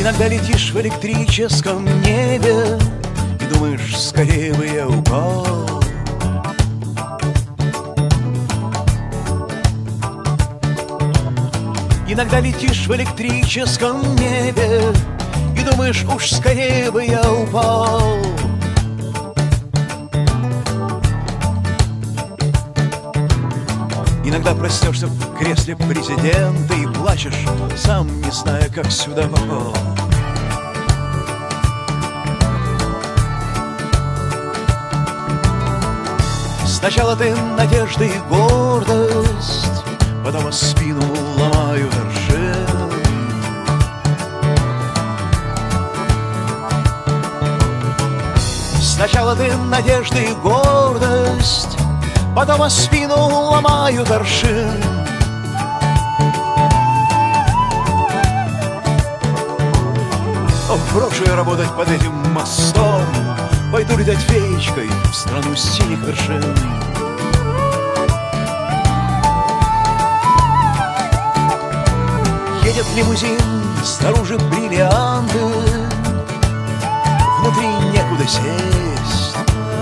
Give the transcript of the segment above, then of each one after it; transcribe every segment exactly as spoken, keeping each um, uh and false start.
Иногда летишь в электрическом небе и думаешь, скорее бы я упал. Иногда летишь в электрическом небе и думаешь, уж скорее бы я упал. Иногда проснешься в кресле президента и плачешь, сам не зная, как сюда попал. Сначала ты надежда и гордость, потом спину ломают вершин. Сначала ты надежда и гордость, потом о спину ломают аршин. Ох, брошу я работать под этим мостом, пойду летать феечкой в страну синих вершин. Едет лимузин, снаружи бриллианты, внутри некуда сесть.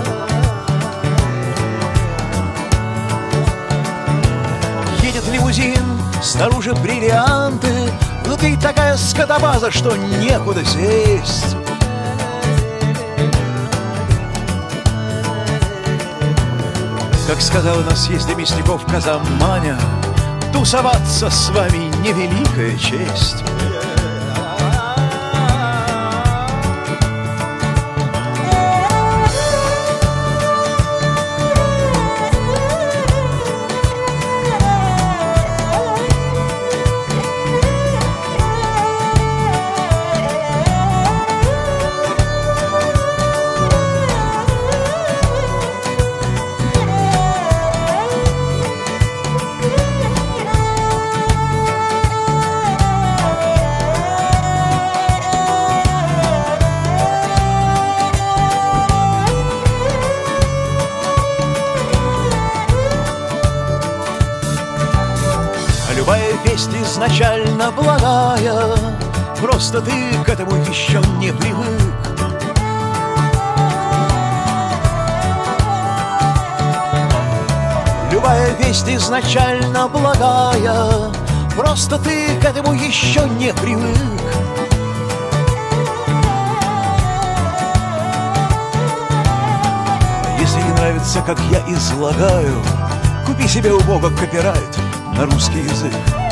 Едет лимузин, снаружи бриллианты, внутри такая скотобаза, что некуда сесть. Как сказал у нас есть Мясников Казаманя, тусоваться с вами невеликая честь. Любая весть изначально благая, просто ты к этому еще не привык. Любая весть изначально благая, просто ты к этому еще не привык. Если не нравится, как я излагаю, купи себе у Бога копирайт на русский язык.